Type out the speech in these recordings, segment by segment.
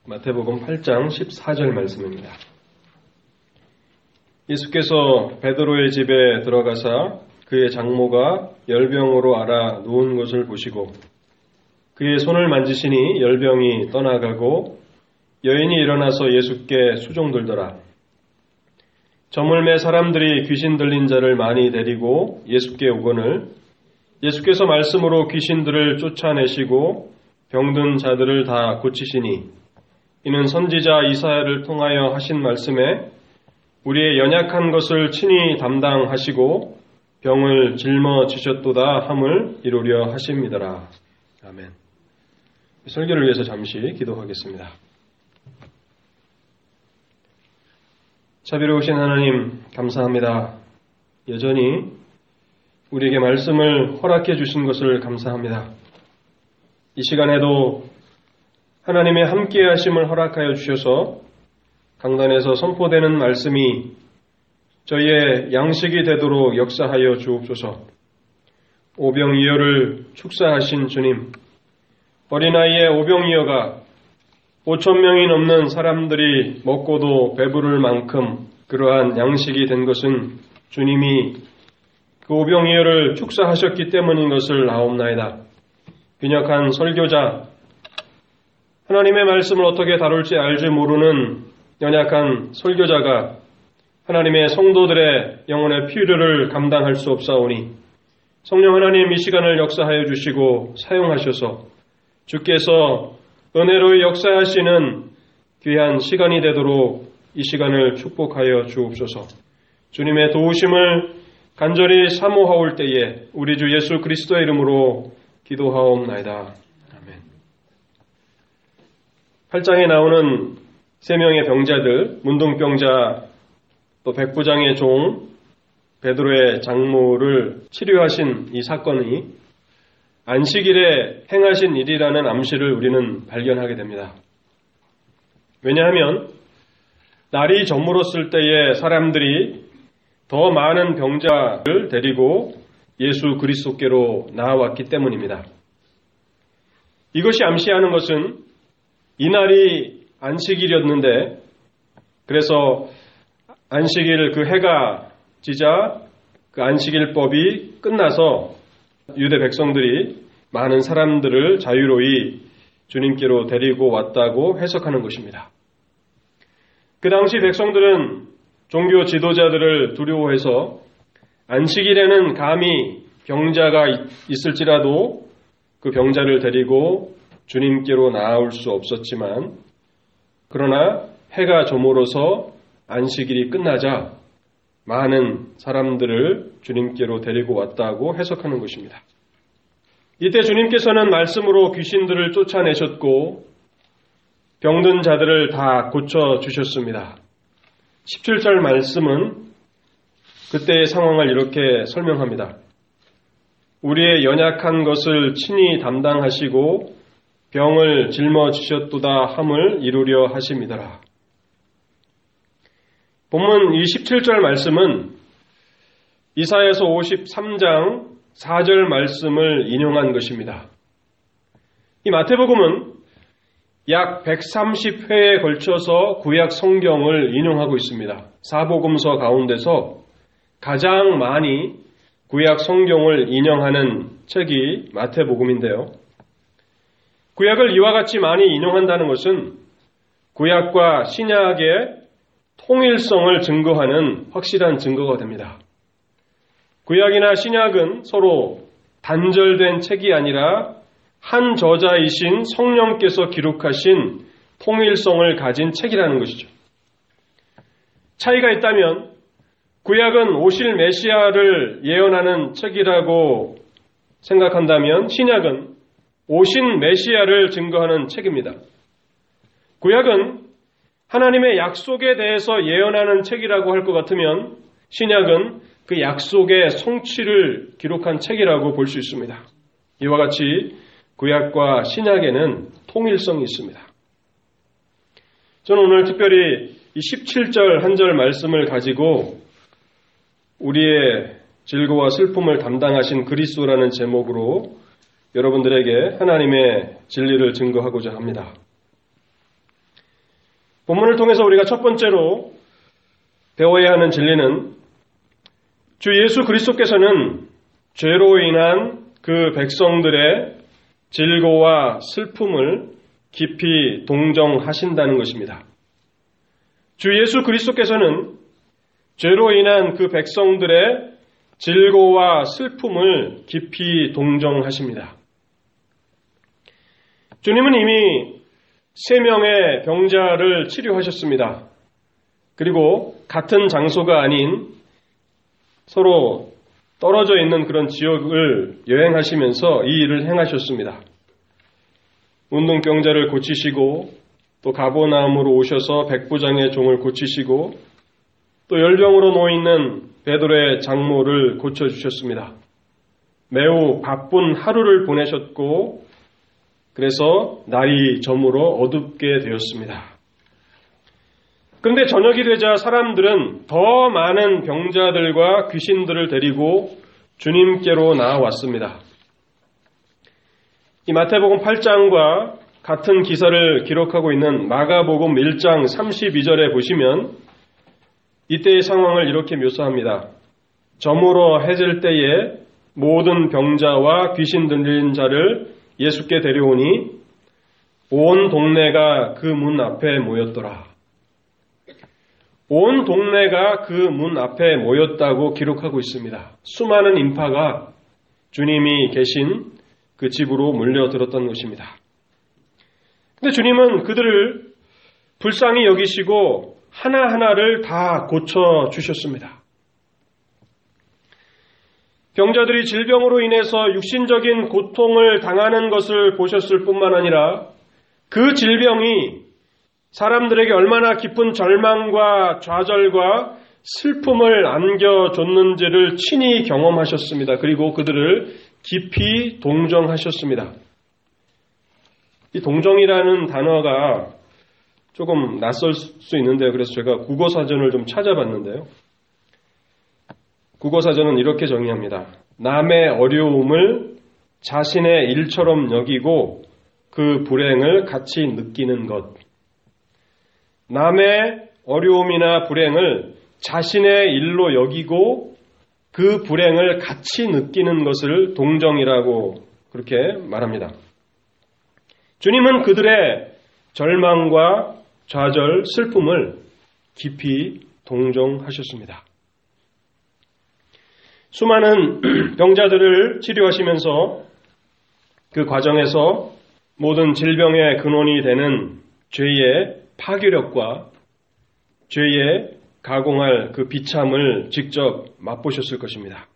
마태복음 8장 14절 말씀입니다. 예수께서 베드로의 집에 들어가사 그의 장모가 열병으로 앓아 누운 것을 보시고 그의 손을 만지시니 열병이 떠나가고 여인이 일어나서 예수께 수종들더라. 저물매 사람들이 귀신 들린 자를 많이 데리고 예수께 오거늘 예수께서 말씀으로 귀신들을 쫓아내시고 병든 자들을 다 고치시니 이는 선지자 이사야를 통하여 하신 말씀에 우리의 연약한 것을 친히 담당하시고 병을 짊어지셨도다 함을 이루려 하심이더라. 아멘. 설교를 위해서 잠시 기도하겠습니다. 자비로우신 하나님 감사합니다. 여전히 우리에게 말씀을 허락해 주신 것을 감사합니다. 이 시간에도 하나님의 함께 하심을 허락하여 주셔서 강단에서 선포되는 말씀이 저희의 양식이 되도록 역사하여 주옵소서. 오병이어를 축사하신 주님, 어린아이의 오병이어가 5,000명이 넘는 사람들이 먹고도 배부를 만큼 그러한 양식이 된 것은 주님이 그 오병이어를 축사하셨기 때문인 것을 아옵나이다. 빈약한 설교자, 하나님의 말씀을 어떻게 다룰지 알지 모르는 연약한 설교자가 하나님의 성도들의 영혼의 필요를 감당할 수 없사오니 성령 하나님 이 시간을 역사하여 주시고 사용하셔서 주께서 은혜로 역사하시는 귀한 시간이 되도록 이 시간을 축복하여 주옵소서. 주님의 도우심을 간절히 사모하올 때에 우리 주 예수 그리스도의 이름으로 기도하옵나이다. 8장에 나오는 3명의 병자들, 문둥병자, 또 백부장의 종, 베드로의 장모를 치료하신 이 사건이 안식일에 행하신 일이라는 암시를 우리는 발견하게 됩니다. 왜냐하면 날이 저물었을 때에 사람들이 더 많은 병자를 데리고 예수 그리스도께로 나아왔기 때문입니다. 이것이 암시하는 것은 이날이 안식일이었는데 그래서 안식일 그 해가 지자 그 안식일법이 끝나서 유대 백성들이 많은 사람들을 자유로이 주님께로 데리고 왔다고 해석하는 것입니다. 그 당시 백성들은 종교 지도자들을 두려워해서 안식일에는 감히 병자가 있을지라도 그 병자를 데리고 주님께로 나아올 수 없었지만 그러나 해가 저물어서 안식일이 끝나자 많은 사람들을 주님께로 데리고 왔다고 해석하는 것입니다. 이때 주님께서는 말씀으로 귀신들을 쫓아내셨고 병든 자들을 다 고쳐주셨습니다. 17절 말씀은 그때의 상황을 이렇게 설명합니다. 우리의 연약한 것을 친히 담당하시고 병을 짊어지셨도다 함을 이루려 하심이더라. 본문 이 17절 말씀은 이사야서 53장 4절 말씀을 인용한 것입니다. 이 마태복음은 약 130회에 걸쳐서 구약 성경을 인용하고 있습니다. 사복음서 가운데서 가장 많이 구약 성경을 인용하는 책이 마태복음인데요. 구약을 이와 같이 많이 인용한다는 것은 구약과 신약의 통일성을 증거하는 확실한 증거가 됩니다. 구약이나 신약은 서로 단절된 책이 아니라 한 저자이신 성령께서 기록하신 통일성을 가진 책이라는 것이죠. 차이가 있다면 구약은 오실 메시아를 예언하는 책이라고 생각한다면 신약은 오신 메시아를 증거하는 책입니다. 구약은 하나님의 약속에 대해서 예언하는 책이라고 할 것 같으면 신약은 그 약속의 성취를 기록한 책이라고 볼 수 있습니다. 이와 같이 구약과 신약에는 통일성이 있습니다. 저는 오늘 특별히 이 17절 한 절 말씀을 가지고 우리의 질고와 슬픔을 담당하신 그리스도라는 제목으로 여러분들에게 하나님의 진리를 증거하고자 합니다. 본문을 통해서 우리가 첫 번째로 배워야 하는 진리는 주 예수 그리스도께서는 죄로 인한 그 백성들의 질고와 슬픔을 깊이 동정하신다는 것입니다. 주 예수 그리스도께서는 죄로 인한 그 백성들의 질고와 슬픔을 깊이 동정하십니다. 주님은 이미 3명의 병자를 치료하셨습니다. 그리고 같은 장소가 아닌 서로 떨어져 있는 그런 지역을 여행하시면서 이 일을 행하셨습니다. 운동병자를 고치시고 또 가버나움으로 오셔서 백부장의 종을 고치시고 또 열병으로 놓여있는 베드로의 장모를 고쳐주셨습니다. 매우 바쁜 하루를 보내셨고 그래서 날이 저물어 어둡게 되었습니다. 그런데 저녁이 되자 사람들은 더 많은 병자들과 귀신들을 데리고 주님께로 나아왔습니다. 이 마태복음 8장과 같은 기사를 기록하고 있는 마가복음 1장 32절에 보시면 이때의 상황을 이렇게 묘사합니다. 저물어 해질 때에 모든 병자와 귀신 들린 자를 예수께 데려오니 온 동네가 그 문 앞에 모였더라. 온 동네가 그 문 앞에 모였다고 기록하고 있습니다. 수많은 인파가 주님이 계신 그 집으로 몰려들었던 것입니다. 근데 주님은 그들을 불쌍히 여기시고 하나하나를 다 고쳐주셨습니다. 병자들이 질병으로 인해서 육신적인 고통을 당하는 것을 보셨을 뿐만 아니라 그 질병이 사람들에게 얼마나 깊은 절망과 좌절과 슬픔을 안겨줬는지를 친히 경험하셨습니다. 그리고 그들을 깊이 동정하셨습니다. 이 동정이라는 단어가 조금 낯설 수 있는데요. 그래서 제가 국어사전을 좀 찾아봤는데요. 국어사전은 이렇게 정의합니다. 남의 어려움을 자신의 일처럼 여기고 그 불행을 같이 느끼는 것. 남의 어려움이나 불행을 자신의 일로 여기고 그 불행을 같이 느끼는 것을 동정이라고 그렇게 말합니다. 주님은 그들의 절망과 좌절, 슬픔을 깊이 동정하셨습니다. 수많은 병자들을 치료하시면서 그 과정에서 모든 질병의 근원이 되는 죄의 파괴력과 죄의 가공할 그 비참을 직접 맛보셨을 것입니다.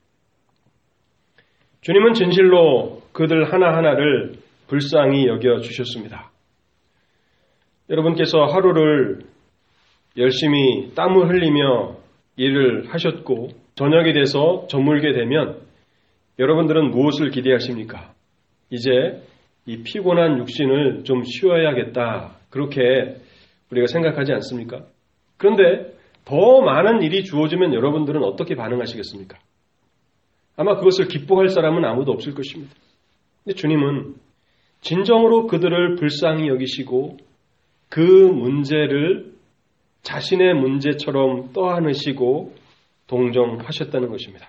주님은 진실로 그들 하나하나를 불쌍히 여겨주셨습니다. 여러분께서 하루를 열심히 땀을 흘리며 일을 하셨고 저녁이 돼서 저물게 되면 여러분들은 무엇을 기대하십니까? 이제 이 피곤한 육신을 좀 쉬어야겠다. 그렇게 우리가 생각하지 않습니까? 그런데 더 많은 일이 주어지면 여러분들은 어떻게 반응하시겠습니까? 아마 그것을 기뻐할 사람은 아무도 없을 것입니다. 근데 주님은 진정으로 그들을 불쌍히 여기시고 그 문제를 자신의 문제처럼 떠안으시고 동정하셨다는 것입니다.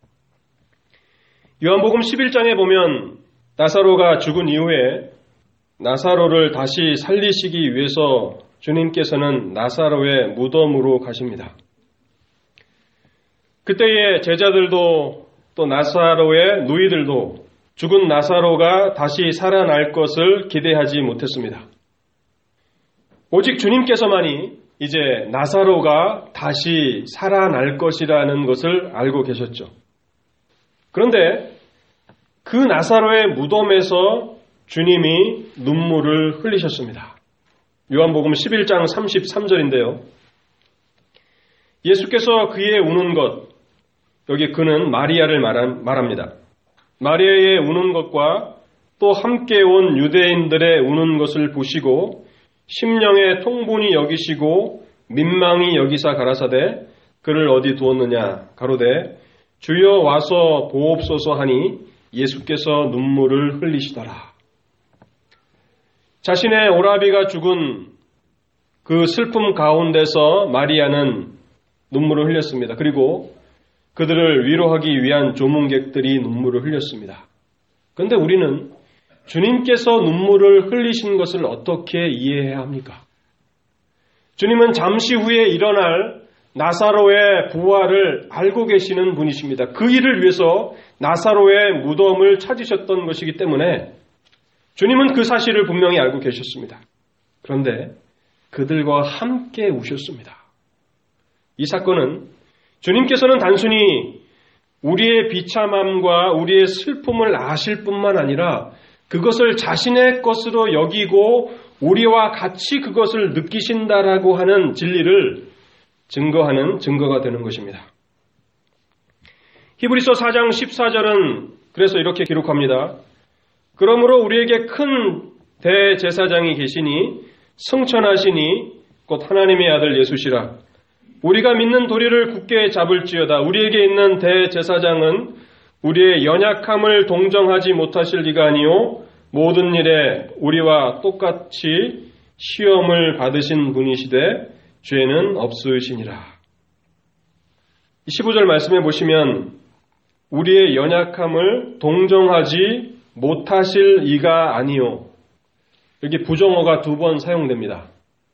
요한복음 11장에 보면 나사로가 죽은 이후에 나사로를 다시 살리시기 위해서 주님께서는 나사로의 무덤으로 가십니다. 그때의 제자들도 또 나사로의 누이들도 죽은 나사로가 다시 살아날 것을 기대하지 못했습니다. 오직 주님께서만이 이제 나사로가 다시 살아날 것이라는 것을 알고 계셨죠. 그런데 그 나사로의 무덤에서 주님이 눈물을 흘리셨습니다. 요한복음 11장 33절인데요. 예수께서 그의 우는 것, 여기 그는 마리아를 말합니다. 마리아의 우는 것과 또 함께 온 유대인들의 우는 것을 보시고 심령의 통분이 여기시고 민망히 여기사 가라사대 그를 어디 두었느냐 가로되 주여 와서 보옵소서 하니 예수께서 눈물을 흘리시더라. 자신의 오라비가 죽은 그 슬픔 가운데서 마리아는 눈물을 흘렸습니다. 그리고 그들을 위로하기 위한 조문객들이 눈물을 흘렸습니다. 그런데 우리는 주님께서 눈물을 흘리신 것을 어떻게 이해해야 합니까? 주님은 잠시 후에 일어날 나사로의 부활을 알고 계시는 분이십니다. 그 일을 위해서 나사로의 무덤을 찾으셨던 것이기 때문에 주님은 그 사실을 분명히 알고 계셨습니다. 그런데 그들과 함께 우셨습니다. 이 사건은 주님께서는 단순히 우리의 비참함과 우리의 슬픔을 아실 뿐만 아니라 그것을 자신의 것으로 여기고 우리와 같이 그것을 느끼신다라고 하는 진리를 증거하는 증거가 되는 것입니다. 히브리서 4장 14절은 그래서 이렇게 기록합니다. 그러므로 우리에게 큰 대제사장이 계시니 승천하시니 곧 하나님의 아들 예수시라. 우리가 믿는 도리를 굳게 잡을지어다. 우리에게 있는 대제사장은 우리의 연약함을 동정하지 못하실 리가 아니요 모든 일에 우리와 똑같이 시험을 받으신 분이시되 죄는 없으시니라. 15절 말씀해 보시면 우리의 연약함을 동정하지 못하실 이가 아니요. 여기 부정어가 2번 사용됩니다.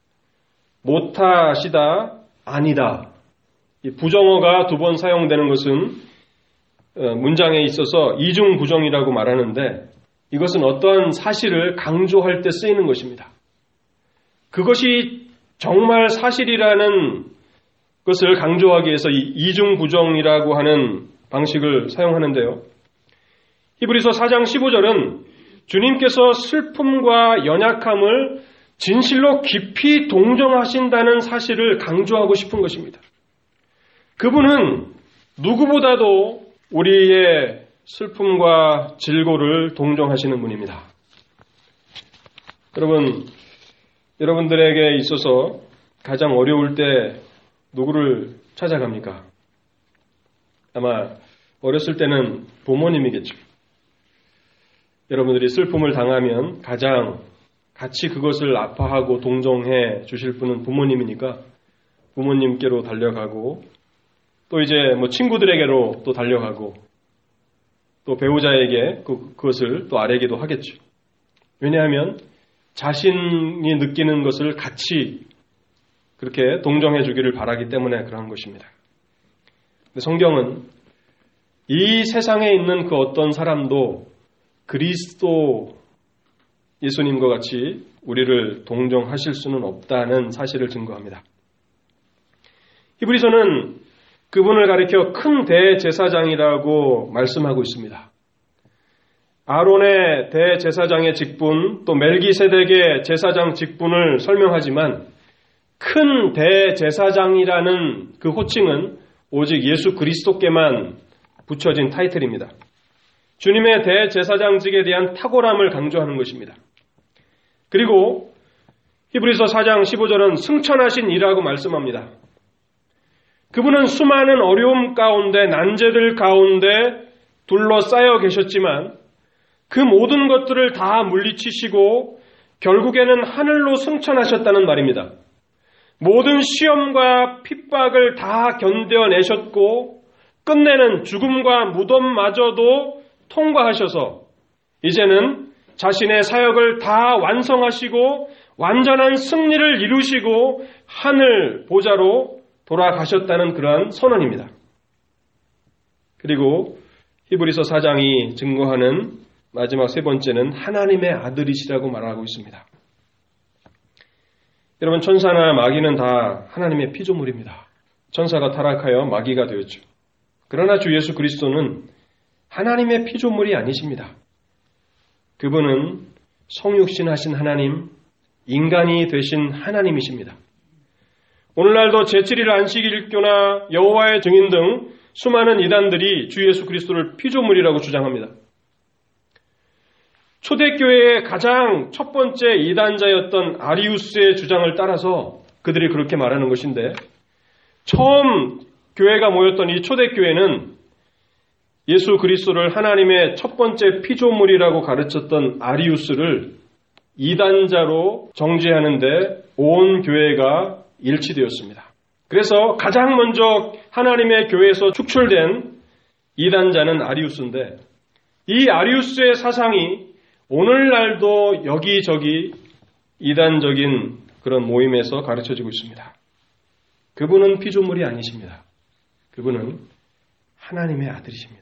못하시다, 아니다. 이 부정어가 2번 사용되는 것은 문장에 있어서 이중 부정이라고 말하는데 이것은 어떠한 사실을 강조할 때 쓰이는 것입니다. 그것이 정말 사실이라는 것을 강조하기 위해서 이 이중 부정이라고 하는 방식을 사용하는데요. 히브리서 4장 15절은 주님께서 슬픔과 연약함을 진실로 깊이 동정하신다는 사실을 강조하고 싶은 것입니다. 그분은 누구보다도 우리의 슬픔과 질고를 동정하시는 분입니다. 여러분들에게 있어서 가장 어려울 때 누구를 찾아갑니까? 아마 어렸을 때는 부모님이겠죠. 여러분들이 슬픔을 당하면 가장 같이 그것을 아파하고 동정해 주실 분은 부모님이니까 부모님께로 달려가고 또 이제 친구들에게로 또 달려가고 또 배우자에게 그것을 또 아뢰기도 하겠죠. 왜냐하면 자신이 느끼는 것을 같이 그렇게 동정해 주기를 바라기 때문에 그러한 것입니다. 근데 성경은 이 세상에 있는 그 어떤 사람도 그리스도 예수님과 같이 우리를 동정하실 수는 없다는 사실을 증거합니다. 히브리서는 그분을 가리켜 큰 대제사장이라고 말씀하고 있습니다. 아론의 대제사장의 직분, 또 멜기세덱의 제사장 직분을 설명하지만 큰 대제사장이라는 그 호칭은 오직 예수 그리스도께만 붙여진 타이틀입니다. 주님의 대제사장직에 대한 탁월함을 강조하는 것입니다. 그리고 히브리서 4장 15절은 승천하신 이라고 말씀합니다. 그분은 수많은 어려움 가운데 난제들 가운데 둘러싸여 계셨지만 그 모든 것들을 다 물리치시고 결국에는 하늘로 승천하셨다는 말입니다. 모든 시험과 핍박을 다 견뎌내셨고 끝내는 죽음과 무덤마저도 통과하셔서 이제는 자신의 사역을 다 완성하시고 완전한 승리를 이루시고 하늘 보좌로 돌아가셨다는 그러한 선언입니다. 그리고 히브리서 4장이 증거하는 마지막 세 번째는 하나님의 아들이시라고 말하고 있습니다. 여러분, 천사나 마귀는 다 하나님의 피조물입니다. 천사가 타락하여 마귀가 되었죠. 그러나 주 예수 그리스도는 하나님의 피조물이 아니십니다. 그분은 성육신하신 하나님, 인간이 되신 하나님이십니다. 오늘날도 제7일 안식일교나 여호와의 증인 등 수많은 이단들이 주 예수 그리스도를 피조물이라고 주장합니다. 초대교회의 가장 첫 번째 이단자였던 아리우스의 주장을 따라서 그들이 그렇게 말하는 것인데, 처음 교회가 모였던 이 초대교회는 예수 그리스도를 하나님의 첫 번째 피조물이라고 가르쳤던 아리우스를 이단자로 정죄하는데 온 교회가 일치되었습니다. 그래서 가장 먼저 하나님의 교회에서 축출된 이단자는 아리우스인데 이 아리우스의 사상이 오늘날도 여기저기 이단적인 그런 모임에서 가르쳐지고 있습니다. 그분은 피조물이 아니십니다. 그분은 하나님의 아들이십니다.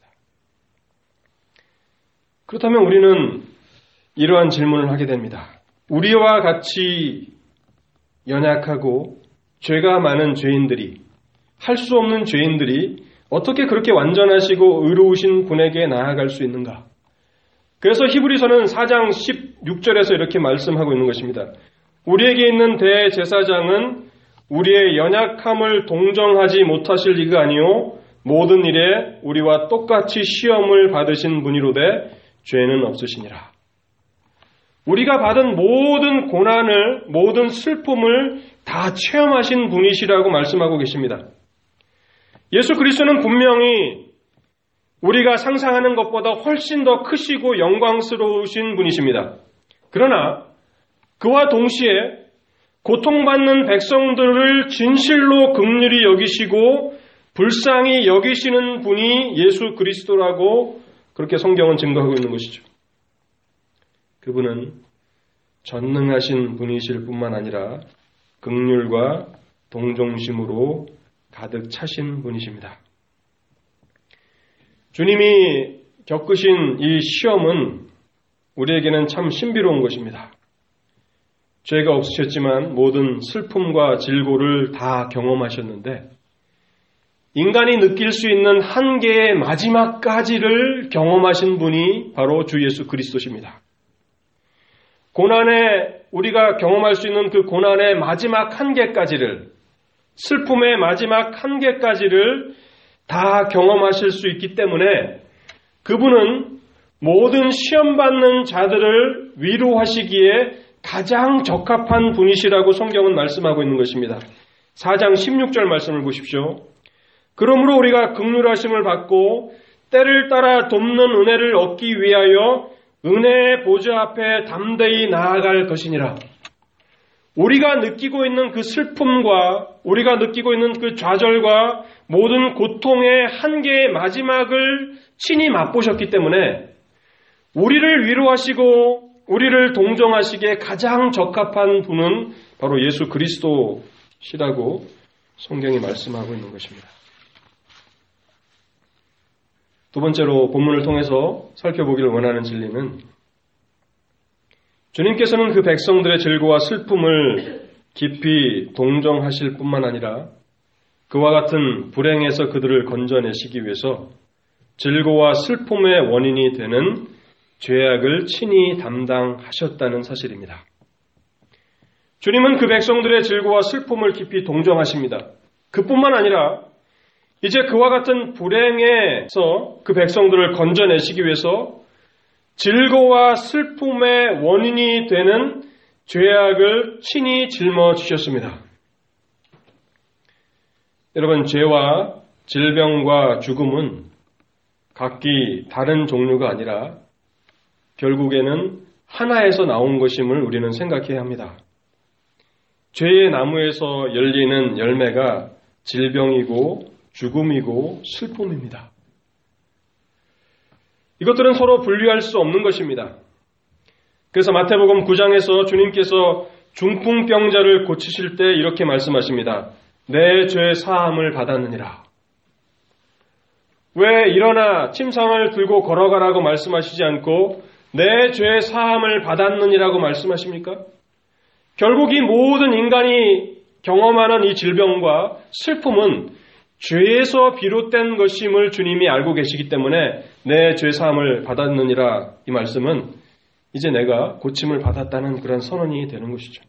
그렇다면 우리는 이러한 질문을 하게 됩니다. 우리와 같이 연약하고 죄가 많은 죄인들이, 할 수 없는 죄인들이 어떻게 그렇게 완전하시고 의로우신 분에게 나아갈 수 있는가? 그래서 히브리서는 4장 16절에서 이렇게 말씀하고 있는 것입니다. 우리에게 있는 대제사장은 우리의 연약함을 동정하지 못하실 리가 아니요 모든 일에 우리와 똑같이 시험을 받으신 분이로되 죄는 없으시니라. 우리가 받은 모든 고난을, 모든 슬픔을 다 체험하신 분이시라고 말씀하고 계십니다. 예수 그리스도는 분명히 우리가 상상하는 것보다 훨씬 더 크시고 영광스러우신 분이십니다. 그러나 그와 동시에 고통받는 백성들을 진실로 긍휼히 여기시고 불쌍히 여기시는 분이 예수 그리스도라고 그렇게 성경은 증거하고 있는 것이죠. 그분은 전능하신 분이실 뿐만 아니라 긍휼과 동정심으로 가득 차신 분이십니다. 주님이 겪으신 이 시험은 우리에게는 참 신비로운 것입니다. 죄가 없으셨지만 모든 슬픔과 질고를 다 경험하셨는데 인간이 느낄 수 있는 한계의 마지막까지를 경험하신 분이 바로 주 예수 그리스도십니다. 고난에 우리가 경험할 수 있는 그 고난의 마지막 한계까지를, 슬픔의 마지막 한계까지를 다 경험하실 수 있기 때문에 그분은 모든 시험받는 자들을 위로하시기에 가장 적합한 분이시라고 성경은 말씀하고 있는 것입니다. 4장 16절 말씀을 보십시오. 그러므로 우리가 긍휼하심을 받고 때를 따라 돕는 은혜를 얻기 위하여 은혜의 보좌 앞에 담대히 나아갈 것이니라. 우리가 느끼고 있는 그 슬픔과 우리가 느끼고 있는 그 좌절과 모든 고통의 한계의 마지막을 친히 맛보셨기 때문에 우리를 위로하시고 우리를 동정하시기에 가장 적합한 분은 바로 예수 그리스도시라고 성경이 말씀하고 있는 것입니다. 두 번째로 본문을 통해서 살펴보기를 원하는 진리는 주님께서는 그 백성들의 질고와 슬픔을 깊이 동정하실 뿐만 아니라 그와 같은 불행에서 그들을 건져내시기 위해서 질고와 슬픔의 원인이 되는 죄악을 친히 담당하셨다는 사실입니다. 주님은 그 백성들의 질고와 슬픔을 깊이 동정하십니다. 그뿐만 아니라 이제 그와 같은 불행에서 그 백성들을 건져내시기 위해서 질고와 슬픔의 원인이 되는 죄악을 친히 짊어지셨습니다. 여러분, 죄와 질병과 죽음은 각기 다른 종류가 아니라 결국에는 하나에서 나온 것임을 우리는 생각해야 합니다. 죄의 나무에서 열리는 열매가 질병이고 죽음이고 슬픔입니다. 이것들은 서로 분리할 수 없는 것입니다. 그래서 마태복음 9장에서 주님께서 중풍병자를 고치실 때 이렇게 말씀하십니다. 내 죄 사함을 받았느니라. 왜 일어나 침상을 들고 걸어가라고 말씀하시지 않고 내 죄 사함을 받았느니라고 말씀하십니까? 결국 이 모든 인간이 경험하는 이 질병과 슬픔은 죄에서 비롯된 것임을 주님이 알고 계시기 때문에 내 죄사함을 받았느니라 이 말씀은 이제 내가 고침을 받았다는 그런 선언이 되는 것이죠.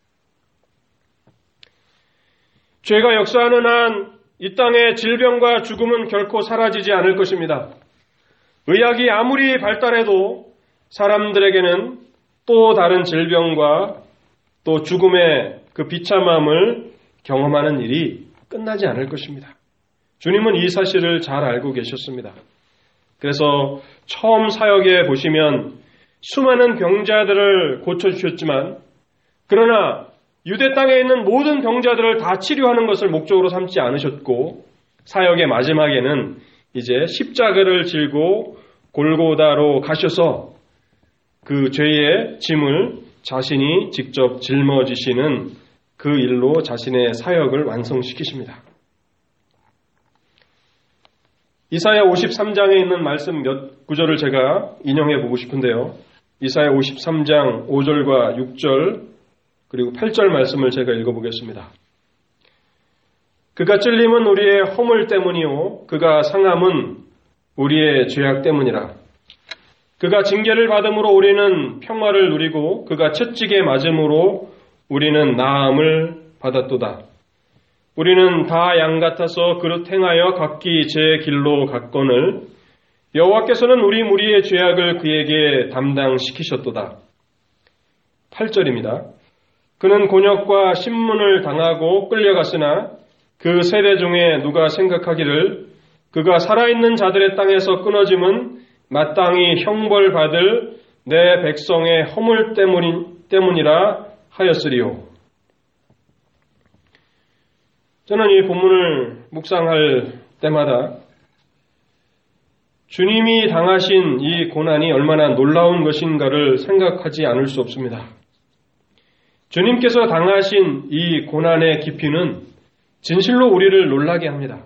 죄가 역사하는 한 이 땅의 질병과 죽음은 결코 사라지지 않을 것입니다. 의학이 아무리 발달해도 사람들에게는 또 다른 질병과 또 죽음의 그 비참함을 경험하는 일이 끝나지 않을 것입니다. 주님은 이 사실을 잘 알고 계셨습니다. 그래서 처음 사역에 보시면 수많은 병자들을 고쳐주셨지만, 그러나 유대 땅에 있는 모든 병자들을 다 치료하는 것을 목적으로 삼지 않으셨고, 사역의 마지막에는 이제 십자가를 질고 골고다로 가셔서 그 죄의 짐을 자신이 직접 짊어지시는 그 일로 자신의 사역을 완성시키십니다. 이사야 53장에 있는 말씀 몇 구절을 제가 인용해 보고 싶은데요. 이사야 53장 5절과 6절 그리고 8절 말씀을 제가 읽어보겠습니다. 그가 찔림은 우리의 허물 때문이요 그가 상함은 우리의 죄악 때문이라. 그가 징계를 받음으로 우리는 평화를 누리고 그가 채찍에 맞음으로 우리는 나음을 받았도다. 우리는 다 양 같아서 그릇 행하여 각기 제 길로 갔거늘 여호와께서는 우리 무리의 죄악을 그에게 담당시키셨도다. 8절입니다. 그는 곤욕과 신문을 당하고 끌려갔으나 그 세대 중에 누가 생각하기를 그가 살아있는 자들의 땅에서 끊어짐은 마땅히 형벌받을 내 백성의 허물 때문이라 하였으리요. 저는 이 본문을 묵상할 때마다 주님이 당하신 이 고난이 얼마나 놀라운 것인가를 생각하지 않을 수 없습니다. 주님께서 당하신 이 고난의 깊이는 진실로 우리를 놀라게 합니다.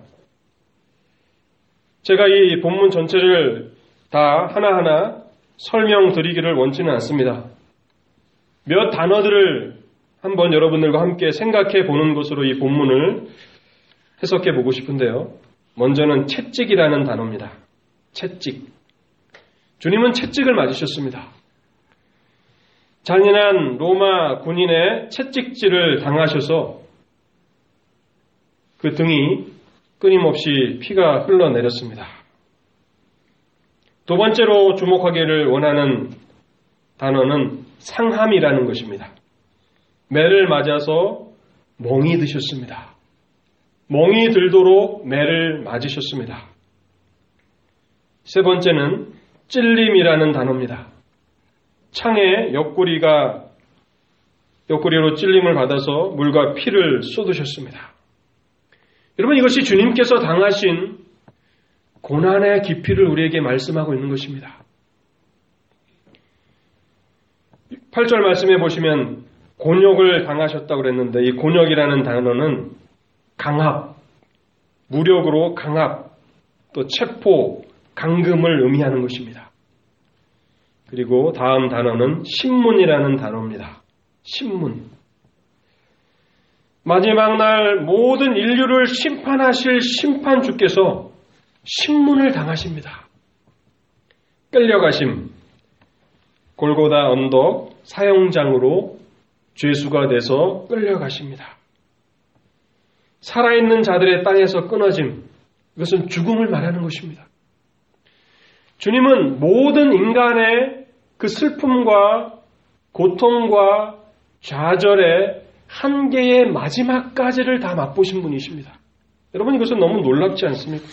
제가 이 본문 전체를 다 하나하나 설명드리기를 원치는 않습니다. 몇 단어들을 한번 여러분들과 함께 생각해 보는 것으로 이 본문을 해석해 보고 싶은데요. 먼저는 채찍이라는 단어입니다. 채찍. 주님은 채찍을 맞으셨습니다. 잔인한 로마 군인의 채찍질을 당하셔서 그 등이 끊임없이 피가 흘러내렸습니다. 두 번째로 주목하기를 원하는 단어는 상함이라는 것입니다. 매를 맞아서 멍이 드셨습니다. 멍이 들도록 매를 맞으셨습니다. 세 번째는 찔림이라는 단어입니다. 창에 옆구리로 찔림을 받아서 물과 피를 쏟으셨습니다. 여러분, 이것이 주님께서 당하신 고난의 깊이를 우리에게 말씀하고 있는 것입니다. 8절 말씀해 보시면 곤욕을 당하셨다고 그랬는데 이 곤욕이라는 단어는 강압, 무력으로 강압, 또 체포, 감금을 의미하는 것입니다. 그리고 다음 단어는 신문이라는 단어입니다. 신문. 마지막 날 모든 인류를 심판하실 심판주께서 신문을 당하십니다. 끌려가심, 골고다 언덕 사형장으로 죄수가 돼서 끌려가십니다. 살아있는 자들의 땅에서 끊어짐, 이것은 죽음을 말하는 것입니다. 주님은 모든 인간의 그 슬픔과 고통과 좌절의 한계의 마지막까지를 다 맛보신 분이십니다. 여러분, 이것은 너무 놀랍지 않습니까?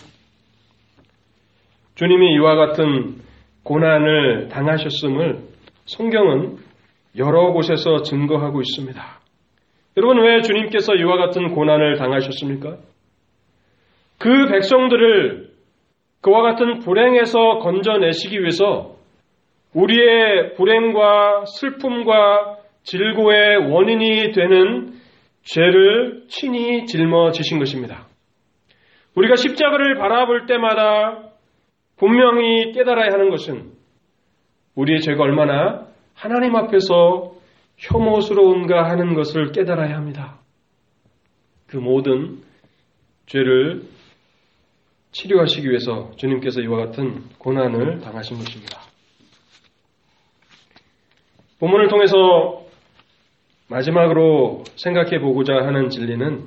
주님이 이와 같은 고난을 당하셨음을 성경은 여러 곳에서 증거하고 있습니다. 여러분, 왜 주님께서 이와 같은 고난을 당하셨습니까? 그 백성들을 그와 같은 불행에서 건져내시기 위해서 우리의 불행과 슬픔과 질고의 원인이 되는 죄를 친히 짊어지신 것입니다. 우리가 십자가를 바라볼 때마다 분명히 깨달아야 하는 것은 우리의 죄가 얼마나 하나님 앞에서 혐오스러운가 하는 것을 깨달아야 합니다. 그 모든 죄를 치료하시기 위해서 주님께서 이와 같은 고난을 당하신 것입니다. 본문을 통해서 마지막으로 생각해 보고자 하는 진리는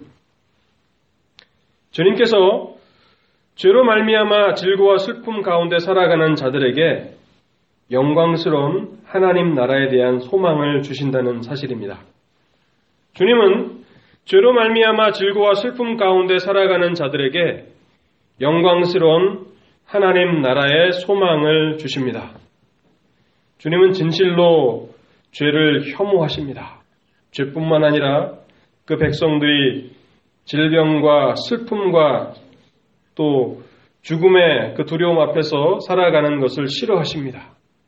주님께서 죄로 말미암아 질고와 슬픔 가운데 살아가는 자들에게 영광스러운 하나님 나라에 대한 소망을 주신다는 사실입니다. 주님은 죄로 말미암아 질고와 슬픔 가운데 살아가는 자들에게 영광스러운 하나님 나라의 소망을 주십니다. 주님은 진실로 죄를 혐오하십니다. 죄뿐만 아니라 그 백성들이 질병과 슬픔과 또 죽음의 그 두려움 앞에서 살아가는 것을 싫어하십니다.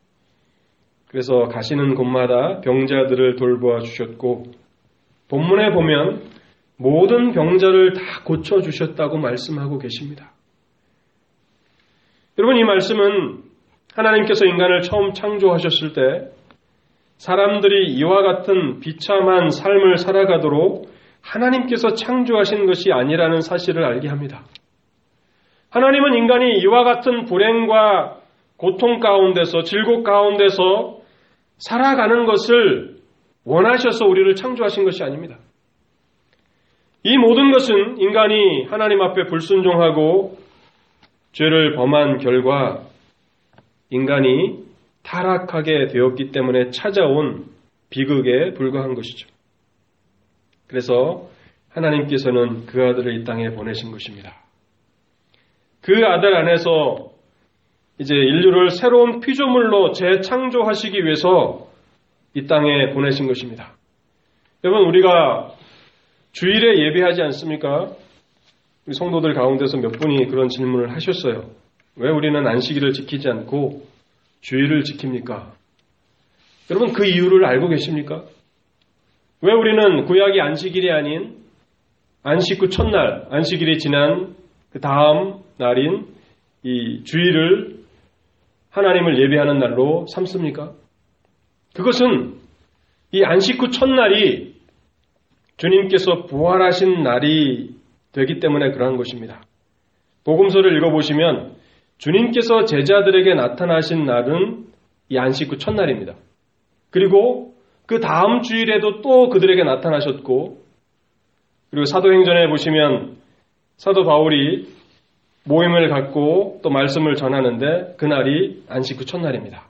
그래서 가시는 곳마다 병자들을 돌보아 주셨고 본문에 보면 모든 병자를 다 고쳐주셨다고 말씀하고 계십니다. 여러분, 이 말씀은 하나님께서 인간을 처음 창조하셨을 때 사람들이 이와 같은 비참한 삶을 살아가도록 하나님께서 창조하신 것이 아니라는 사실을 알게 합니다. 하나님은 인간이 이와 같은 불행과 고통 가운데서 질곡 가운데서 살아가는 것을 원하셔서 우리를 창조하신 것이 아닙니다. 이 모든 것은 인간이 하나님 앞에 불순종하고 죄를 범한 결과 인간이 타락하게 되었기 때문에 찾아온 비극에 불과한 것이죠. 그래서 하나님께서는 그 아들을 이 땅에 보내신 것입니다. 그 아들 안에서 이제 인류를 새로운 피조물로 재창조하시기 위해서 이 땅에 보내신 것입니다. 여러분, 우리가 주일에 예배하지 않습니까? 우리 성도들 가운데서 몇 분이 그런 질문을 하셨어요. 왜 우리는 안식일을 지키지 않고 주일을 지킵니까? 여러분, 그 이유를 알고 계십니까? 왜 우리는 구약이 안식일이 아닌 안식 후 첫날, 안식일이 지난 그 다음 날인 이 주일을 하나님을 예배하는 날로 삼습니까? 그것은 이 안식 후 첫날이 주님께서 부활하신 날이 되기 때문에 그러한 것입니다. 복음서를 읽어보시면 주님께서 제자들에게 나타나신 날은 이 안식 후 첫날입니다. 그리고 그 다음 주일에도 또 그들에게 나타나셨고, 그리고 사도행전에 보시면 사도 바울이 모임을 갖고 또 말씀을 전하는데 그날이 안식 후 첫날입니다.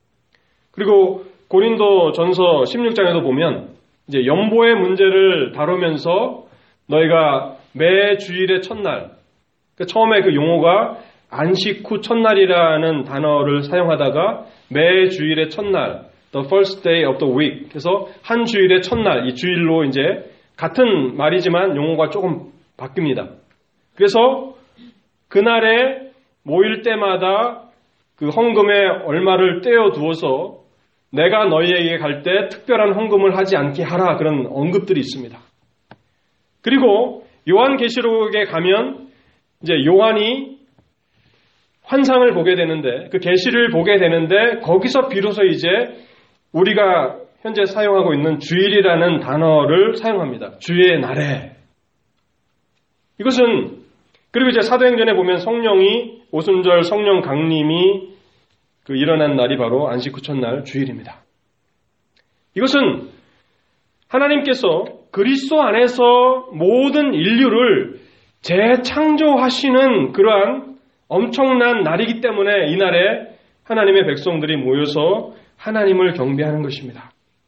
그리고 고린도 전서 16장에도 보면 이제 연보의 문제를 다루면서 너희가 매 주일의 첫날, 처음에 그 용어가 안식 후 첫날이라는 단어를 사용하다가 매 주일의 첫날, the first day of the week, 그래서 한 주일의 첫날, 이 주일로 이제 같은 말이지만 용어가 조금 바뀝니다. 그래서 그날에 모일 때마다 그 헌금에 얼마를 떼어 두어서 내가 너희에게 갈 때 특별한 헌금을 하지 않게 하라, 그런 언급들이 있습니다. 그리고 요한계시록에 가면 이제 요한이 환상을 보게 되는데, 그 계시를 보게 되는데 거기서 비로소 이제 우리가 현재 사용하고 있는 주일이라는 단어를 사용합니다. 주의 날에. 이것은, 그리고 이제 사도행전에 보면 성령이 오순절 성령 강림이 그 일어난 날이 바로 안식 후 첫날 주일입니다. 이것은 하나님께서 그리스도 안에서 모든 인류를 재창조하시는 그러한 엄청난 날이기 때문에 이날에 하나님의 백성들이 모여서 하나님을 경배하는 것입니다.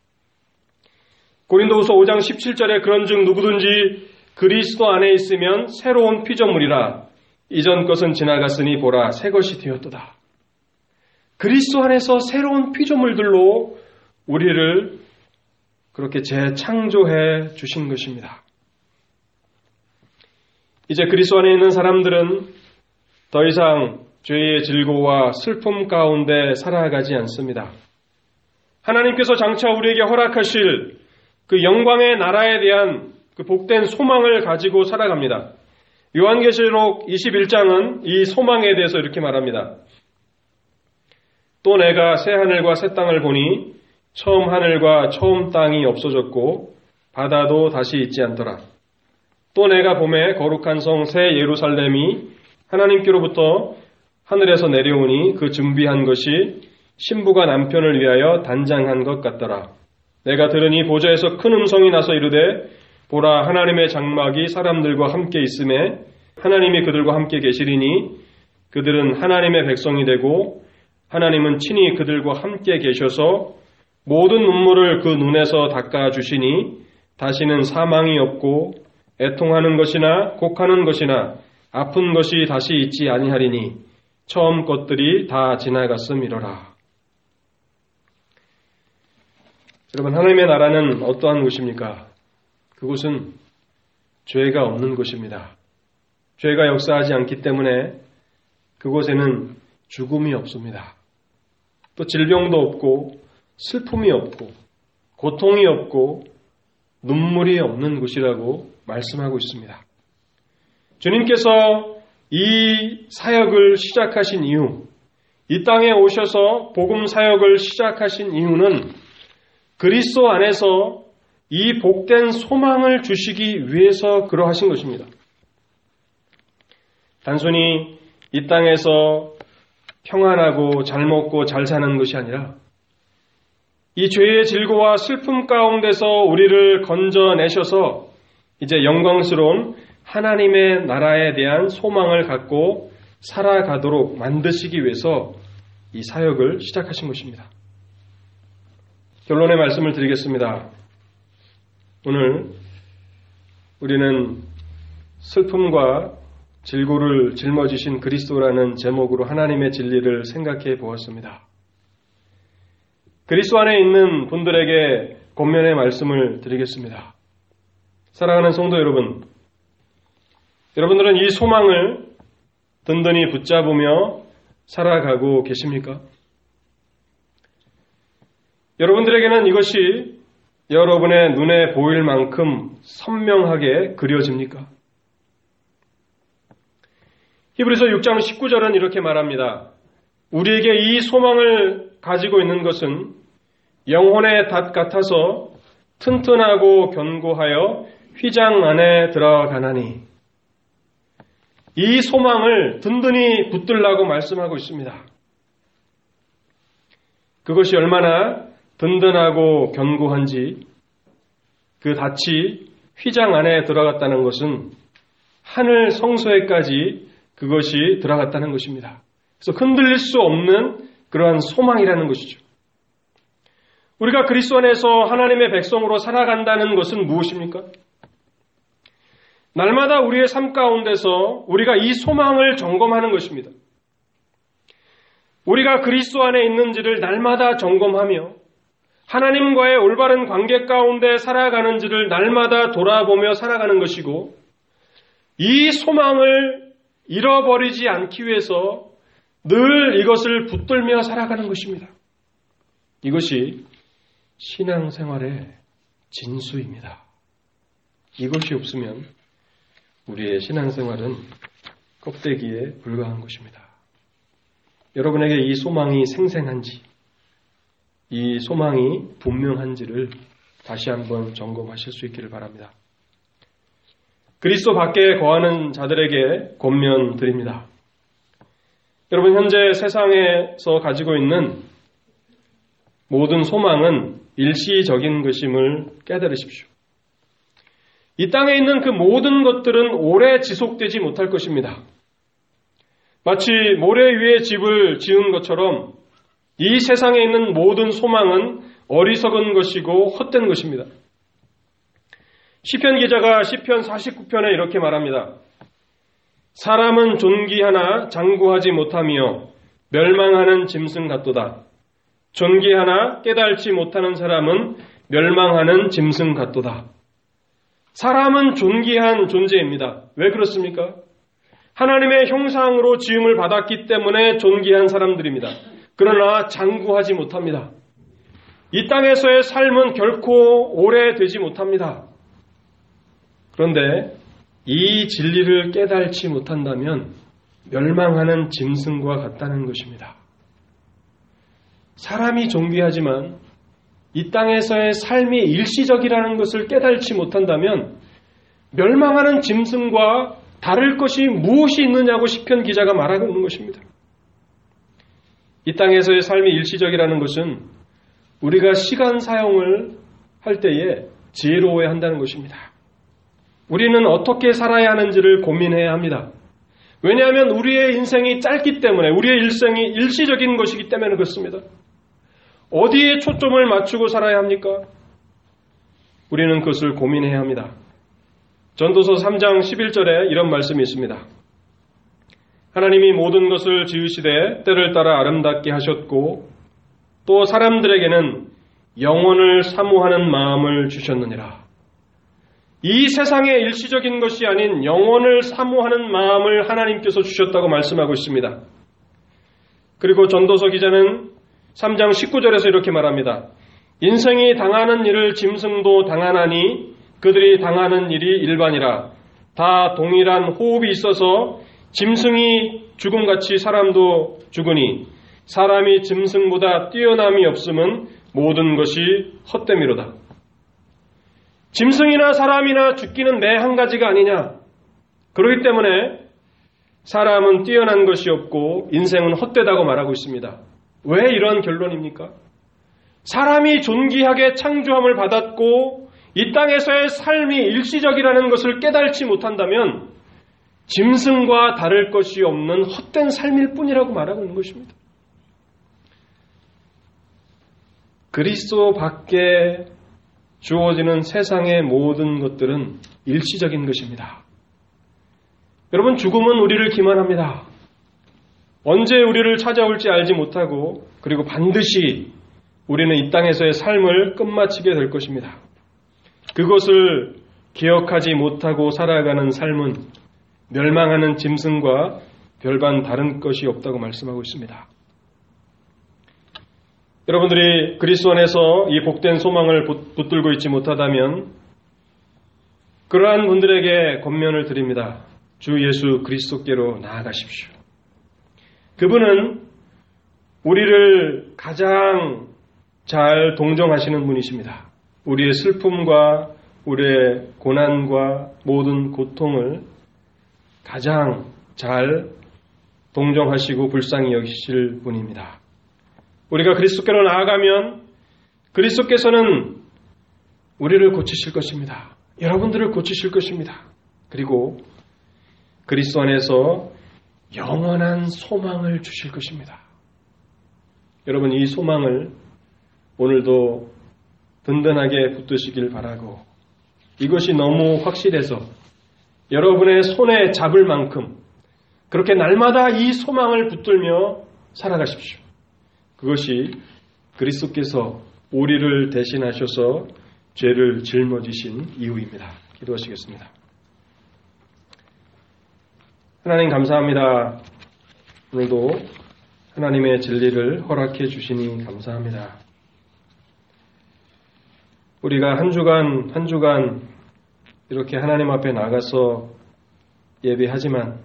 고린도후서 5장 17절에 그런즉 누구든지 그리스도 안에 있으면 새로운 피조물이라 이전 것은 지나갔으니 보라 새 것이 되었도다. 그리스도 안에서 새로운 피조물들로 우리를 그렇게 재창조해 주신 것입니다. 이제 그리스도 안에 있는 사람들은 더 이상 죄의 질고와 슬픔 가운데 살아가지 않습니다. 하나님께서 장차 우리에게 허락하실 그 영광의 나라에 대한 그 복된 소망을 가지고 살아갑니다. 요한계시록 21장은 이 소망에 대해서 이렇게 말합니다. 또 내가 새 하늘과 새 땅을 보니 처음 하늘과 처음 땅이 없어졌고 바다도 다시 있지 않더라. 또 내가 봄에 거룩한 성 새 예루살렘이 하나님께로부터 하늘에서 내려오니 그 준비한 것이 신부가 남편을 위하여 단장한 것 같더라. 내가 들으니 보좌에서 큰 음성이 나서 이르되 보라 하나님의 장막이 사람들과 함께 있음에 하나님이 그들과 함께 계시리니 그들은 하나님의 백성이 되고 하나님은 친히 그들과 함께 계셔서 모든 눈물을 그 눈에서 닦아주시니 다시는 사망이 없고 애통하는 것이나 곡하는 것이나 아픈 것이 다시 있지 아니하리니 처음 것들이 다 지나갔음이로라. 여러분, 하나님의 나라는 어떠한 곳입니까? 그곳은 죄가 없는 곳입니다. 죄가 역사하지 않기 때문에 그곳에는 죽음이 없습니다. 또 질병도 없고 슬픔이 없고 고통이 없고 눈물이 없는 곳이라고 말씀하고 있습니다. 주님께서 이 사역을 시작하신 이유, 이 땅에 오셔서 복음 사역을 시작하신 이유는 그리스도 안에서 이 복된 소망을 주시기 위해서 그러하신 것입니다. 단순히 이 땅에서 평안하고 잘 먹고 잘 사는 것이 아니라 이 죄의 질고와 슬픔 가운데서 우리를 건져내셔서 이제 영광스러운 하나님의 나라에 대한 소망을 갖고 살아가도록 만드시기 위해서 이 사역을 시작하신 것입니다. 결론의 말씀을 드리겠습니다. 오늘 우리는 슬픔과 질고를 짊어지신 그리스도라는 제목으로 하나님의 진리를 생각해 보았습니다. 그리스도 안에 있는 분들에게 권면의 말씀을 드리겠습니다. 사랑하는 성도 여러분, 여러분들은 이 소망을 든든히 붙잡으며 살아가고 계십니까? 여러분들에게는 이것이 여러분의 눈에 보일 만큼 선명하게 그려집니까? 히브리서 6장 19절은 이렇게 말합니다. 우리에게 이 소망을 가지고 있는 것은 영혼의 닷 같아서 튼튼하고 견고하여 휘장 안에 들어가나니, 이 소망을 든든히 붙들라고 말씀하고 있습니다. 그것이 얼마나 든든하고 견고한지, 그 닻이 휘장 안에 들어갔다는 것은 하늘 성소에까지 그것이 들어갔다는 것입니다. 그래서 흔들릴 수 없는 그러한 소망이라는 것이죠. 우리가 그리스도 안에서 하나님의 백성으로 살아간다는 것은 무엇입니까? 날마다 우리의 삶 가운데서 우리가 이 소망을 점검하는 것입니다. 우리가 그리스도 안에 있는지를 날마다 점검하며 하나님과의 올바른 관계 가운데 살아가는지를 날마다 돌아보며 살아가는 것이고, 이 소망을 잃어버리지 않기 위해서 늘 이것을 붙들며 살아가는 것입니다. 이것이 신앙생활의 진수입니다. 이것이 없으면 우리의 신앙생활은 껍데기에 불과한 것입니다. 여러분에게 이 소망이 생생한지, 이 소망이 분명한지를 다시 한번 점검하실 수 있기를 바랍니다. 그리스도 밖에 거하는 자들에게 권면 드립니다. 여러분, 현재 세상에서 가지고 있는 모든 소망은 일시적인 것임을 깨달으십시오. 이 땅에 있는 그 모든 것들은 오래 지속되지 못할 것입니다. 마치 모래 위에 집을 지은 것처럼 이 세상에 있는 모든 소망은 어리석은 것이고 헛된 것입니다. 시편 기자가 시편 49편에 이렇게 말합니다. 사람은 존귀하나 장구하지 못하며 멸망하는 짐승 같도다. 존귀하나 깨달지 못하는 사람은 멸망하는 짐승 같도다. 사람은 존귀한 존재입니다. 왜 그렇습니까? 하나님의 형상으로 지음을 받았기 때문에 존귀한 사람들입니다. 그러나 장구하지 못합니다. 이 땅에서의 삶은 결코 오래되지 못합니다. 그런데 이 진리를 깨달지 못한다면 멸망하는 짐승과 같다는 것입니다. 사람이 존귀하지만 이 땅에서의 삶이 일시적이라는 것을 깨달지 못한다면 멸망하는 짐승과 다를 것이 무엇이 있느냐고 시편 기자가 말하고 있는 것입니다. 이 땅에서의 삶이 일시적이라는 것은 우리가 시간 사용을 할 때에 지혜로워야 한다는 것입니다. 우리는 어떻게 살아야 하는지를 고민해야 합니다. 왜냐하면 우리의 인생이 짧기 때문에, 우리의 일생이 일시적인 것이기 때문에 그렇습니다. 어디에 초점을 맞추고 살아야 합니까? 우리는 그것을 고민해야 합니다. 전도서 3장 11절에 이런 말씀이 있습니다. 하나님이 모든 것을 지으시되 때를 따라 아름답게 하셨고 또 사람들에게는 영혼을 사모하는 마음을 주셨느니라. 이 세상의 일시적인 것이 아닌 영혼을 사모하는 마음을 하나님께서 주셨다고 말씀하고 있습니다. 그리고 전도서 기자는 3장 19절에서 이렇게 말합니다. 인생이 당하는 일을 짐승도 당하나니 그들이 당하는 일이 일반이라. 다 동일한 호흡이 있어서 짐승이 죽음같이 사람도 죽으니 사람이 짐승보다 뛰어남이 없음은 모든 것이 헛됨이로다. 짐승이나 사람이나 죽기는 매 한 가지가 아니냐. 그렇기 때문에 사람은 뛰어난 것이 없고 인생은 헛되다고 말하고 있습니다. 왜 이런 결론입니까? 사람이 존귀하게 창조함을 받았고 이 땅에서의 삶이 일시적이라는 것을 깨달지 못한다면 짐승과 다를 것이 없는 헛된 삶일 뿐이라고 말하고 있는 것입니다. 그리스도 밖에 주어지는 세상의 모든 것들은 일시적인 것입니다. 여러분, 죽음은 우리를 기만합니다. 언제 우리를 찾아올지 알지 못하고 그리고 반드시 우리는 이 땅에서의 삶을 끝마치게 될 것입니다. 그것을 기억하지 못하고 살아가는 삶은 멸망하는 짐승과 별반 다른 것이 없다고 말씀하고 있습니다. 여러분들이 그리스도 안에서 이 복된 소망을 붙들고 있지 못하다면 그러한 분들에게 권면을 드립니다. 주 예수 그리스도께로 나아가십시오. 그분은 우리를 가장 잘 동정하시는 분이십니다. 우리의 슬픔과 우리의 고난과 모든 고통을 가장 잘 동정하시고 불쌍히 여기실 분입니다. 우리가 그리스도께로 나아가면 그리스도께서는 우리를 고치실 것입니다. 여러분들을 고치실 것입니다. 그리고 그리스도 안에서 영원한 소망을 주실 것입니다. 여러분, 이 소망을 오늘도 든든하게 붙드시길 바라고 이것이 너무 확실해서 여러분의 손에 잡을 만큼 그렇게 날마다 이 소망을 붙들며 살아가십시오. 그것이 그리스도께서 우리를 대신하셔서 죄를 짊어지신 이유입니다. 기도하시겠습니다. 하나님 감사합니다. 오늘도 하나님의 진리를 허락해 주시니 감사합니다. 우리가 한 주간 이렇게 하나님 앞에 나가서 예배하지만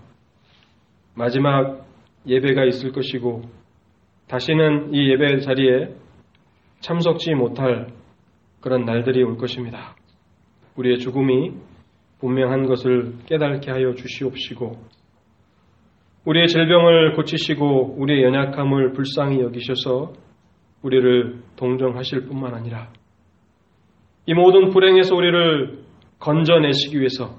마지막 예배가 있을 것이고 다시는 이 예배 자리에 참석지 못할 그런 날들이 올 것입니다. 우리의 죽음이 분명한 것을 깨닫게 하여 주시옵시고 우리의 질병을 고치시고 우리의 연약함을 불쌍히 여기셔서 우리를 동정하실 뿐만 아니라 이 모든 불행에서 우리를 건져내시기 위해서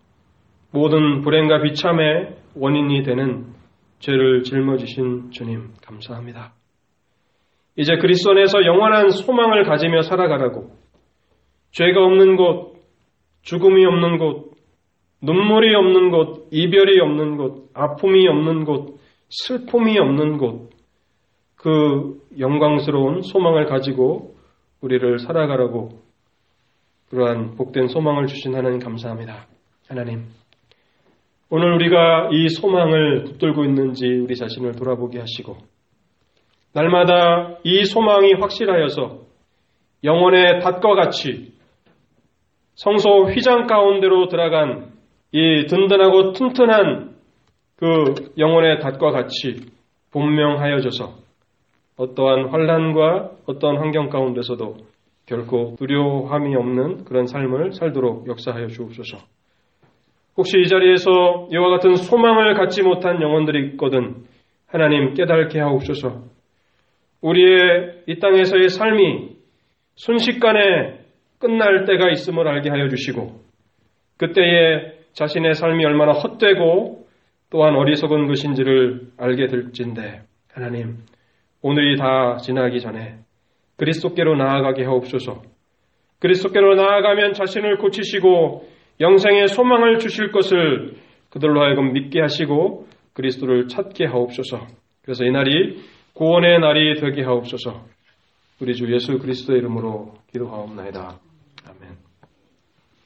모든 불행과 비참의 원인이 되는 죄를 짊어지신 주님 감사합니다. 이제 그리스도 안에서 영원한 소망을 가지며 살아가라고 죄가 없는 곳, 죽음이 없는 곳, 눈물이 없는 곳, 이별이 없는 곳, 아픔이 없는 곳, 슬픔이 없는 곳, 그 영광스러운 소망을 가지고 우리를 살아가라고 그러한 복된 소망을 주신 하나님 감사합니다. 하나님, 오늘 우리가 이 소망을 붙들고 있는지 우리 자신을 돌아보게 하시고 날마다 이 소망이 확실하여서 영혼의 닷과 같이 성소 휘장 가운데로 들어간 이 든든하고 튼튼한 그 영혼의 닷과 같이 분명하여져서 어떠한 환난과 어떠한 환경 가운데서도 결코 두려움이 없는 그런 삶을 살도록 역사하여 주옵소서. 혹시 이 자리에서 이와 같은 소망을 갖지 못한 영혼들이 있거든 하나님 깨닫게 하옵소서. 우리의 이 땅에서의 삶이 순식간에 끝날 때가 있음을 알게 하여 주시고 그때에 자신의 삶이 얼마나 헛되고 또한 어리석은 것인지를 알게 될진데 하나님, 오늘이 다 지나기 전에 그리스도께로 나아가게 하옵소서. 그리스도께로 나아가면 자신을 고치시고 영생의 소망을 주실 것을 그들로 하여금 믿게 하시고 그리스도를 찾게 하옵소서. 그래서 이 날이 구원의 날이 되게 하옵소서. 우리 주 예수 그리스도의 이름으로 기도하옵나이다.